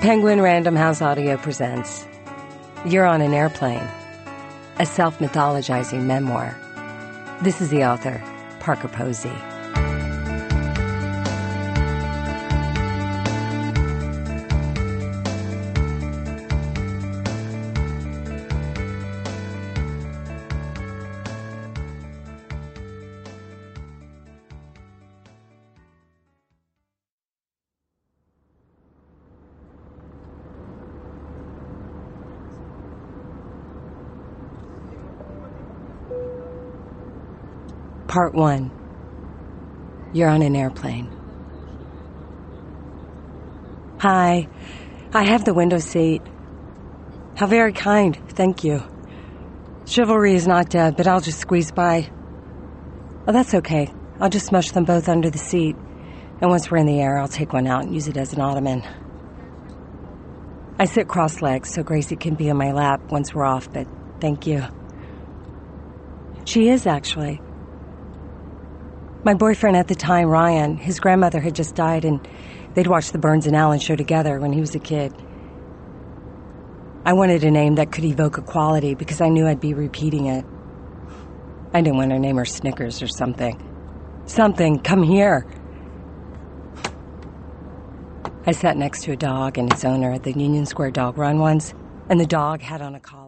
Penguin Random House Audio presents You're on an Airplane, a self-mythologizing memoir. This is the author, Parker Posey. Part 1. You're on an airplane. Hi. I have the window seat. How very kind. Thank you. Chivalry is not dead, but I'll just squeeze by. Oh, that's okay. I'll just smush them both under the seat. And once we're in the air, I'll take one out and use it as an ottoman. I sit cross-legged so Gracie can be in my lap once we're off, but thank you. She is, actually. My boyfriend at the time, Ryan, his grandmother had just died, and they'd watched the Burns and Allen show together when he was a kid. I wanted a name that could evoke a quality because I knew I'd be repeating it. I didn't want to name her Snickers or something. Something, come here. I sat next to a dog and its owner at the Union Square Dog Run once, and the dog had on a collar.